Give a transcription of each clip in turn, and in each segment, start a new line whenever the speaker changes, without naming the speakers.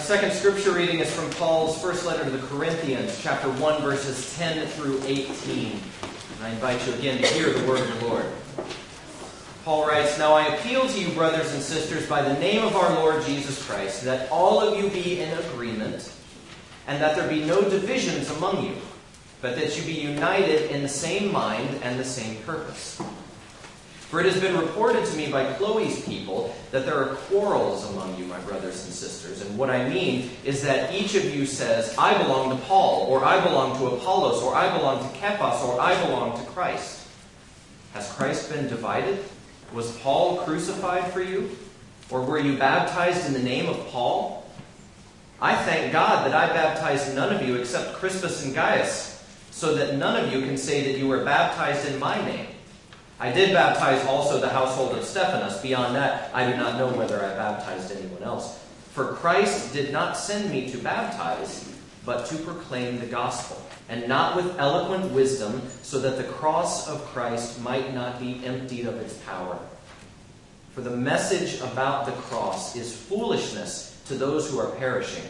second scripture reading is from Paul's first letter to the Corinthians, chapter 1, verses 10 through 18. And I invite you again to hear the word of the Lord. Paul writes, "Now I appeal to you, brothers and sisters, by the name of our Lord Jesus Christ, that all of you be in agreement, and that there be no divisions among you, but that you be united in the same mind and the same purpose. For it has been reported to me by Chloe's people that there are quarrels among you, my brothers and sisters. And what I mean is that each of you says, 'I belong to Paul,' or 'I belong to Apollos,' or 'I belong to Cephas,' or 'I belong to Christ.' Has Christ been divided? Was Paul crucified for you? Or were you baptized in the name of Paul? I thank God that I baptized none of you except Crispus and Gaius, so that none of you can say that you were baptized in my name. I did baptize also the household of Stephanas. Beyond that, I do not know whether I baptized anyone else. For Christ did not send me to baptize, but to proclaim the gospel, and not with eloquent wisdom, so that the cross of Christ might not be emptied of its power. For the message about the cross is foolishness to those who are perishing,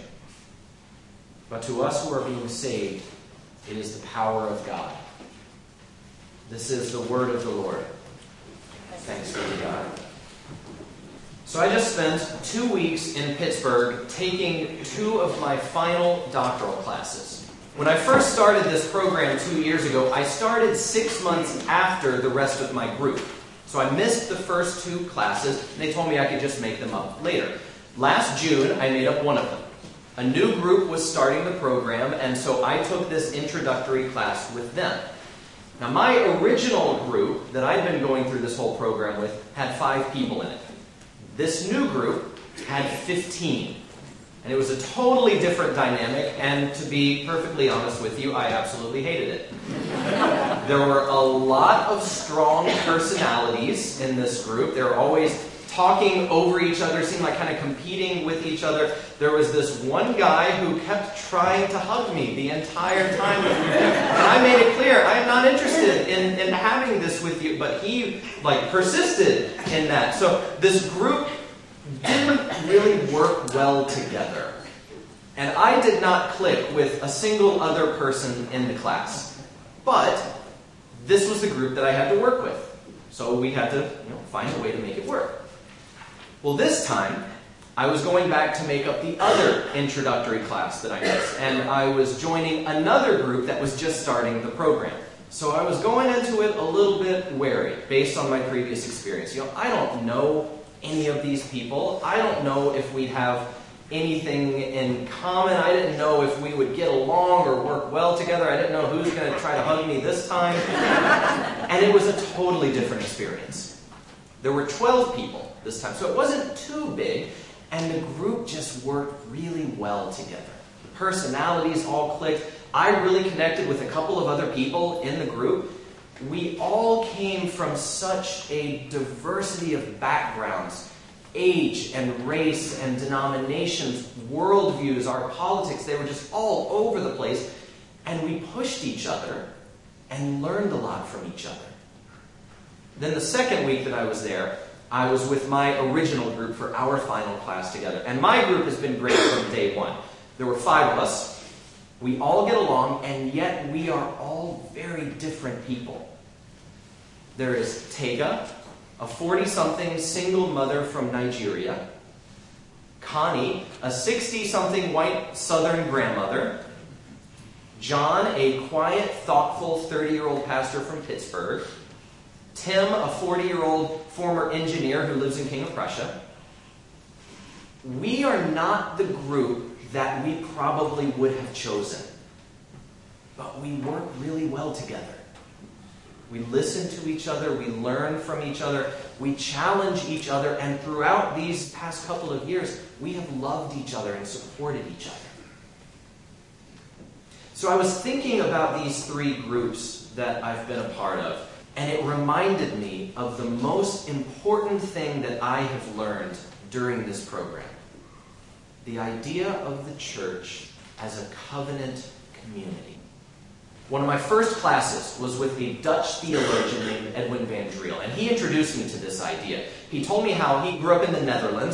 but to us who are being saved, it is the power of God." This is the word of the Lord. Thanks be to God. So I just spent 2 weeks in Pittsburgh taking 2 of my final doctoral classes. When I first started this program 2 years ago, I started 6 months after the rest of my group. So I missed the first 2 classes, and they told me I could just make them up later. Last June, I made up one of them. A new group was starting the program, and so I took this introductory class with them. Now, my original group that I'd been going through this whole program with had 5 people in it. This new group had 15. And it was a totally different dynamic, and to be perfectly honest with you, I absolutely hated it. There were a lot of strong personalities in this group. They were always talking over each other, seemed like kind of competing with each other. There was this one guy who kept trying to hug me the entire time with me. And I made it clear, I am not interested in having this with you. But he persisted in that. So this group didn't really work well together. And I did not click with a single other person in the class. But this was the group that I had to work with. So we had to find a way to make it work. Well, this time, I was going back to make up the other introductory class that I missed. And I was joining another group that was just starting the program. So I was going into it a little bit wary, based on my previous experience. I don't know any of these people. I don't know if we have anything in common. I didn't know if we would get along or work well together. I didn't know who's going to try to hug me this time. And it was a totally different experience. There were 12 people this time, so it wasn't too big, and the group just worked really well together. The personalities all clicked. I really connected with a couple of other people in the group. We all came from such a diversity of backgrounds, age and race and denominations, worldviews, our politics. They were just all over the place, and we pushed each other and learned a lot from each other. Then the second week that I was there, I was with my original group for our final class together. And my group has been great from day one. There were 5 of us. We all get along, and yet we are all very different people. There is Tega, a 40-something single mother from Nigeria. Connie, a 60-something white southern grandmother. John, a quiet, thoughtful 30-year-old pastor from Pittsburgh. Tim, a 40-year-old former engineer who lives in King of Prussia. We are not the group that we probably would have chosen, but we work really well together. We listen to each other, we learn from each other, we challenge each other, and throughout these past couple of years, we have loved each other and supported each other. So I was thinking about these 3 groups that I've been a part of, and it reminded me of the most important thing that I have learned during this program. The idea of the church as a covenant community. One of my first classes was with a Dutch theologian named Edwin van Driel, and he introduced me to this idea. He told me how he grew up in the Netherlands,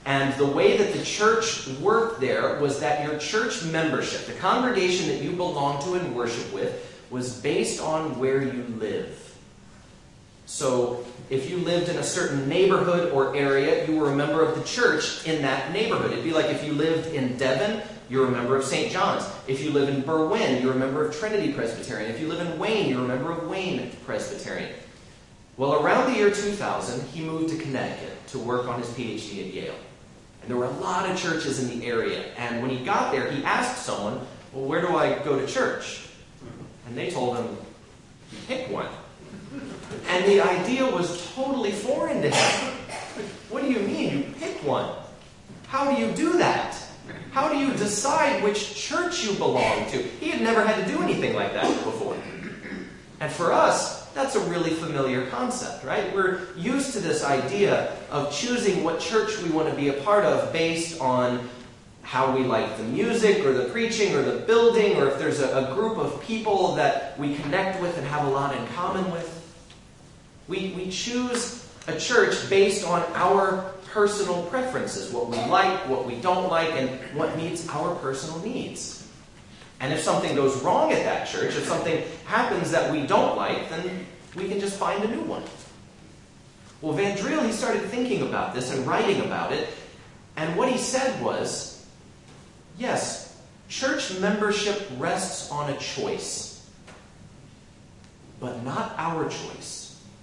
And the way that the church worked there was that your church membership, the congregation that you belong to and worship with, was based on where you live. So if you lived in a certain neighborhood or area, you were a member of the church in that neighborhood. It'd be like if you lived in Devon, you're a member of St. John's. If you live in Berwyn, you're a member of Trinity Presbyterian. If you live in Wayne, you're a member of Wayne Presbyterian. Well, around the year 2000, he moved to Connecticut to work on his PhD at Yale. And there were a lot of churches in the area. And when he got there, he asked someone, well, where do I go to church? And they told him, pick one. And the idea was totally foreign to him. What do you mean, you pick one? How do you do that? How do you decide which church you belong to? He had never had to do anything like that before. And for us, that's a really familiar concept, right? We're used to this idea of choosing what church we want to be a part of based on how we like the music or the preaching or the building, or if there's a group of people that we connect with and have a lot in common with. We choose a church based on our personal preferences, what we like, what we don't like, and what meets our personal needs. And if something goes wrong at that church, if something happens that we don't like, then we can just find a new one. Well, Van Driel, he started thinking about this and writing about it, and what he said was, yes, church membership rests on a choice, but not our choice.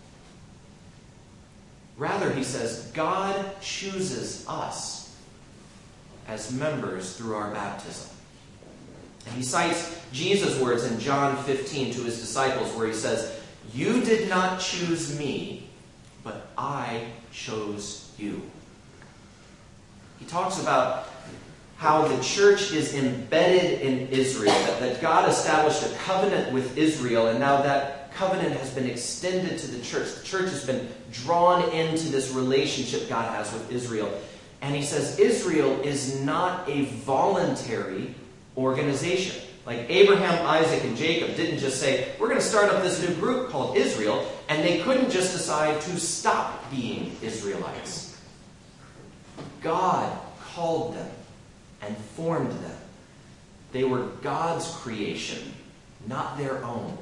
Rather, he says, God chooses us as members through our baptism. And he cites Jesus' words in John 15 to his disciples where he says, you did not choose me, but I chose you. He talks about how the church is embedded in Israel, that God established a covenant with Israel, and now that covenant has been extended to the church. The church has been drawn into this relationship God has with Israel. And he says Israel is not a voluntary organization. Like Abraham, Isaac, and Jacob didn't just say, we're going to start up this new group called Israel, and they couldn't just decide to stop being Israelites. God called them and formed them. They were God's creation, not their own.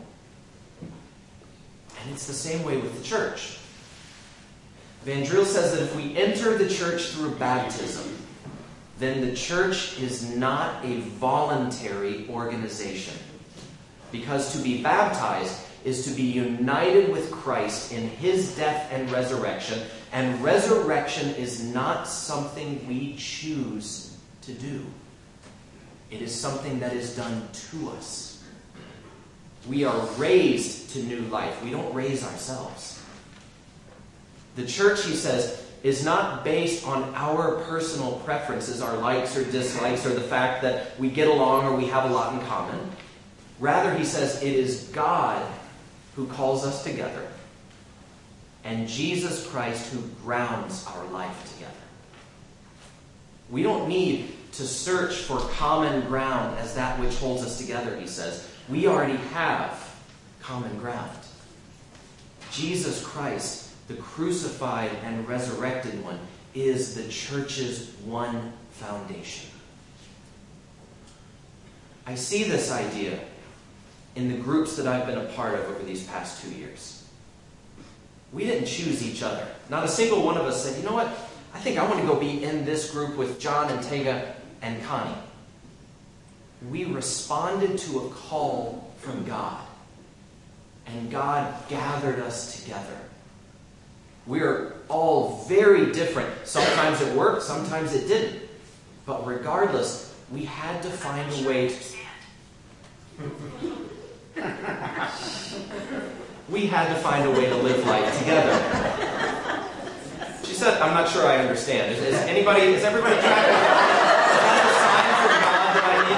And it's the same way with the church. Van Driel says that if we enter the church through baptism, then the church is not a voluntary organization. Because to be baptized is to be united with Christ in his death and resurrection, and resurrection is not something we choose to do. It is something that is done to us. We are raised to new life. We don't raise ourselves. The church, he says, is not based on our personal preferences, our likes or dislikes, or the fact that we get along or we have a lot in common. Rather, he says, it is God who calls us together, and Jesus Christ who grounds our life together. We don't need to search for common ground as that which holds us together, he says. We already have common ground. Jesus Christ, the crucified and resurrected one, is the church's one foundation. I see this idea in the groups that I've been a part of over these past 2 years. We didn't choose each other. Not a single one of us said, you know what, I think I want to go be in this group with John and Tega and Connie. We responded to a call from God, and God gathered us together. We're all very different. Sometimes it worked, sometimes it didn't. But regardless, we had to find a way to... We had to find a way to live life together. She said, I'm not sure I understand. Is everybody tracking? Is that a sign from God that I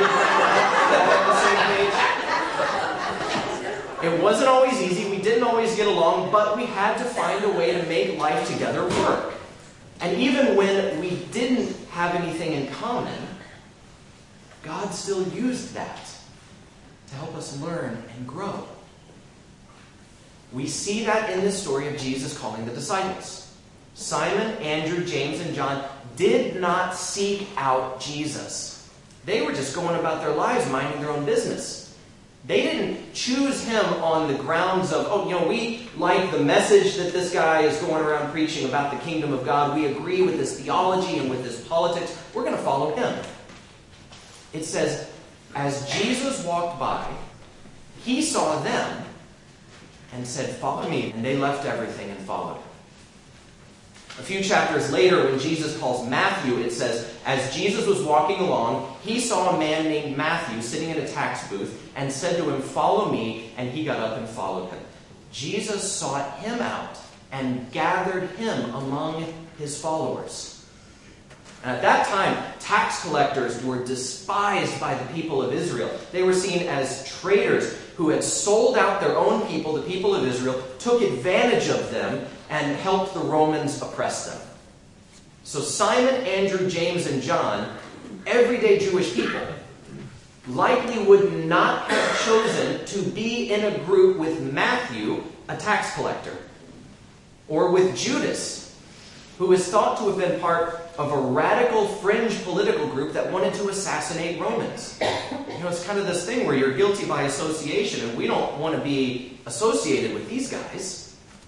needed to get on the same page? It wasn't always easy. We didn't always get along, but we had to find a way to make life together work. And even when we didn't have anything in common, God still used that to help us learn and grow. We see that in the story of Jesus calling the disciples. Simon, Andrew, James, and John did not seek out Jesus. They were just going about their lives, minding their own business. They didn't choose him on the grounds of, we like the message that this guy is going around preaching about the kingdom of God. We agree with his theology and with his politics. We're going to follow him. It says, as Jesus walked by, he saw them and said, "Follow me." And they left everything and followed him. A few chapters later, when Jesus calls Matthew, it says, as Jesus was walking along, he saw a man named Matthew sitting in a tax booth and said to him, "Follow me," and he got up and followed him. Jesus sought him out and gathered him among his followers. And at that time, tax collectors were despised by the people of Israel. They were seen as traitors who had sold out their own people, the people of Israel, took advantage of them, and helped the Romans oppress them. So Simon, Andrew, James, and John, everyday Jewish people, likely would not have chosen to be in a group with Matthew, a tax collector, or with Judas, who is thought to have been part of a radical fringe political group that wanted to assassinate Romans. It's kind of this thing where you're guilty by association, and we don't want to be associated with these guys.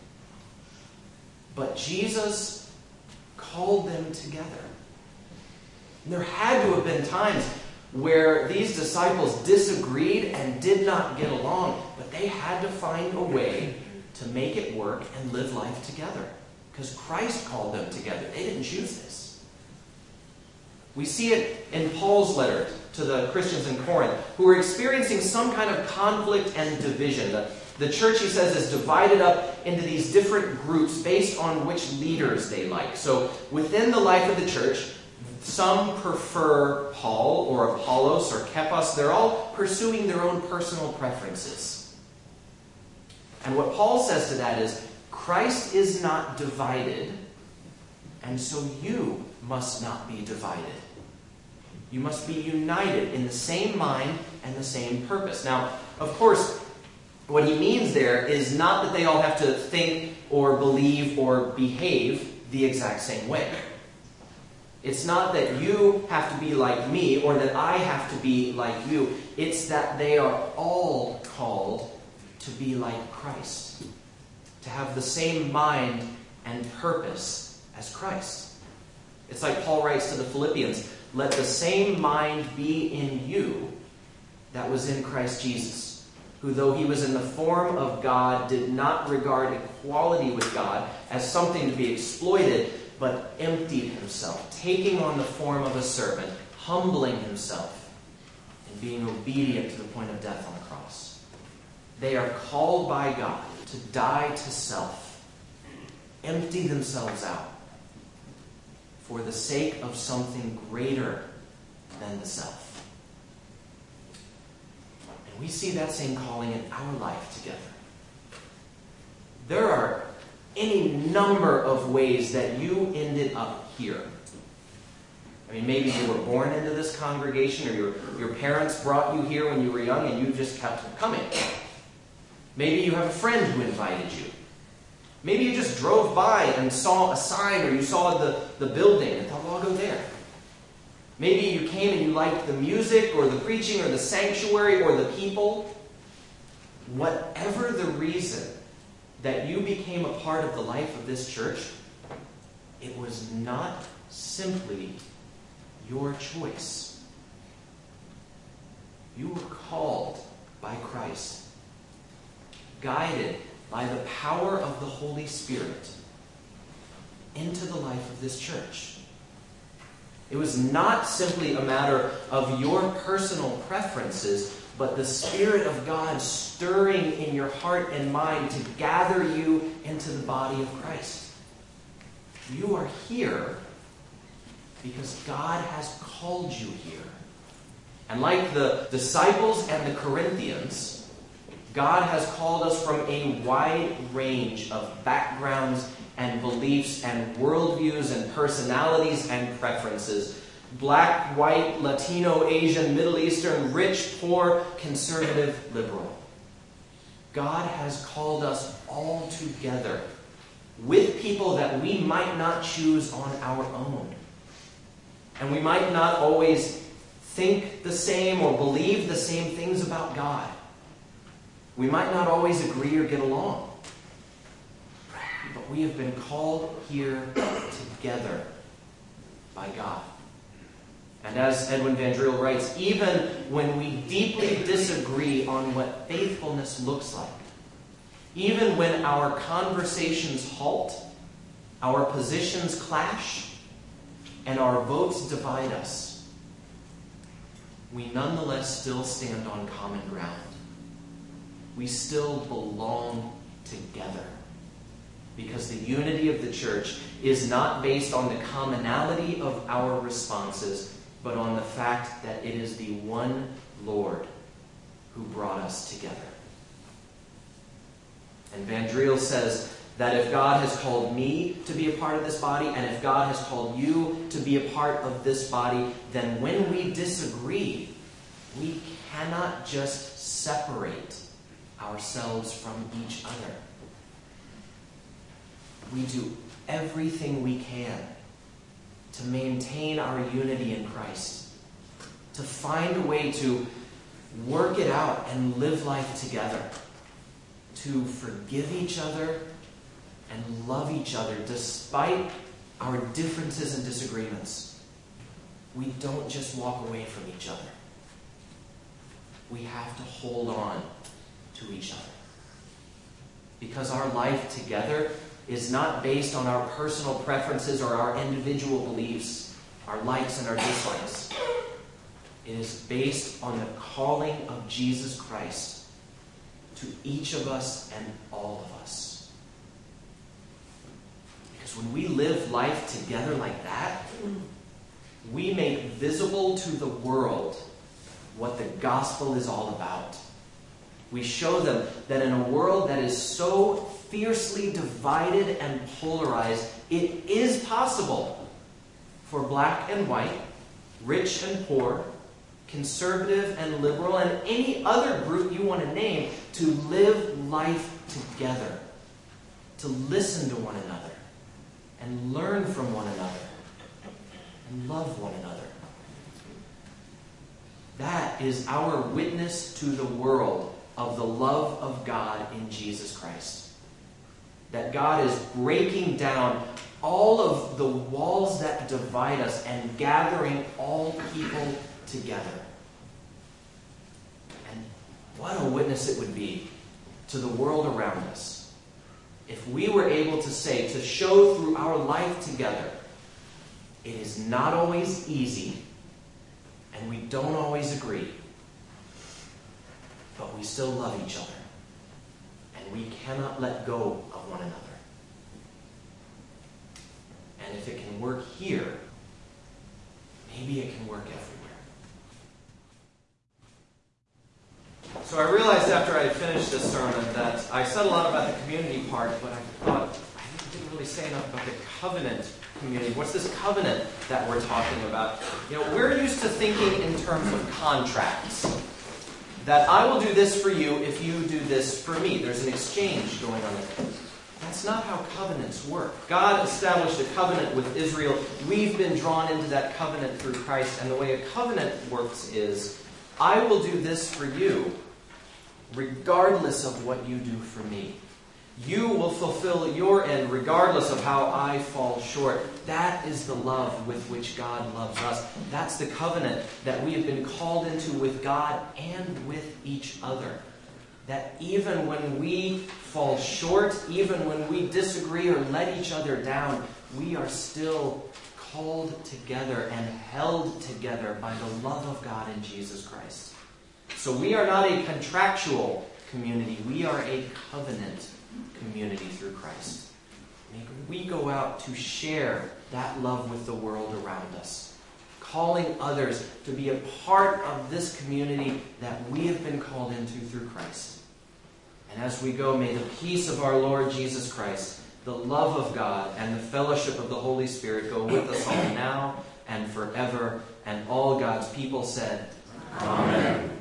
But Jesus called them together. And there had to have been times where these disciples disagreed and did not get along, but they had to find a way to make it work and live life together. Because Christ called them together. They didn't choose this. We see it in Paul's letter to the Christians in Corinth, who were experiencing some kind of conflict and division. The church, he says, is divided up into these different groups based on which leaders they like. So within the life of the church, some prefer Paul or Apollos or Kephas. They're all pursuing their own personal preferences. And what Paul says to that is, Christ is not divided, and so you must not be divided. You must be united in the same mind and the same purpose. Now, of course, what he means there is not that they all have to think or believe or behave the exact same way. It's not that you have to be like me or that I have to be like you. It's that they are all called to be like Christ, to have the same mind and purpose as Christ. It's like Paul writes to the Philippians, "Let the same mind be in you that was in Christ Jesus, who though he was in the form of God, did not regard equality with God as something to be exploited, but emptied himself, taking on the form of a servant, humbling himself, and being obedient to the point of death on the cross." They are called by God to die to self, empty themselves out for the sake of something greater than the self. And we see that same calling in our life together. There are any number of ways that you ended up here. I mean, maybe you were born into this congregation, or your parents brought you here when you were young and you just kept coming. Maybe you have a friend who invited you. Maybe you just drove by and saw a sign, or you saw the building and thought, well, I'll go there. Maybe you came and you liked the music or the preaching or the sanctuary or the people. Whatever the reason that you became a part of the life of this church, it was not simply your choice. You were called by Christ, guided by the power of the Holy Spirit into the life of this church. It was not simply a matter of your personal preferences, but the Spirit of God stirring in your heart and mind to gather you into the body of Christ. You are here because God has called you here. And like the disciples and the Corinthians, God has called us from a wide range of backgrounds and beliefs and worldviews and personalities and preferences. Black, white, Latino, Asian, Middle Eastern, rich, poor, conservative, liberal. God has called us all together with people that we might not choose on our own. And we might not always think the same or believe the same things about God. We might not always agree or get along. But we have been called here together by God. And as Edwin Van Driel writes, even when we deeply disagree on what faithfulness looks like, even when our conversations halt, our positions clash, and our votes divide us, we nonetheless still stand on common ground. We still belong together. Because the unity of the church is not based on the commonality of our responses, but on the fact that it is the one Lord who brought us together. And Van Driel says that if God has called me to be a part of this body, and if God has called you to be a part of this body, then when we disagree, we cannot just separate ourselves from each other. We do everything we can to maintain our unity in Christ, to find a way to work it out and live life together, to forgive each other and love each other despite our differences and disagreements. We don't just walk away from each other. We have to hold on to each other. Because our life together is not based on our personal preferences or our individual beliefs, our likes and our dislikes. It is based on the calling of Jesus Christ to each of us and all of us. Because when we live life together like that, we make visible to the world what the gospel is all about. We show them that in a world that is so fiercely divided and polarized, it is possible for black and white, rich and poor, conservative and liberal, and any other group you want to name, to live life together, to listen to one another, and learn from one another, and love one another. That is our witness to the world of the love of God in Jesus Christ. That God is breaking down all of the walls that divide us and gathering all people together. And what a witness it would be to the world around us if we were able to say, to show through our life together, it is not always easy and we don't always agree, but we still love each other. And we cannot let go of one another. And if it can work here, maybe it can work everywhere. So I realized after I had finished this sermon that I said a lot about the community part, but I thought I didn't really say enough about the covenant community. What's this covenant that we're talking about? We're used to thinking in terms of contracts. That I will do this for you if you do this for me. There's an exchange going on there. That's not how covenants work. God established a covenant with Israel. We've been drawn into that covenant through Christ. And the way a covenant works is, I will do this for you regardless of what you do for me. You will fulfill your end regardless of how I fall short. That is the love with which God loves us. That's the covenant that we have been called into with God and with each other. That even when we fall short, even when we disagree or let each other down, we are still called together and held together by the love of God in Jesus Christ. So we are not a contractual community. We are a covenant community through Christ. May we go out to share that love with the world around us, calling others to be a part of this community that we have been called into through Christ. And as we go, may the peace of our Lord Jesus Christ, the love of God, and the fellowship of the Holy Spirit go with us all now and forever. And all God's people said, Amen.